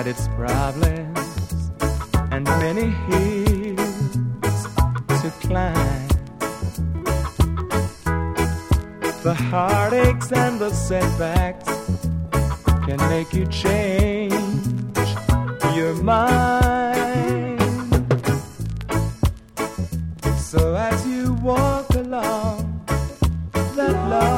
had its problems and many hills to climb. The heartaches and the setbacks can make you change your mind. So as you walk along that long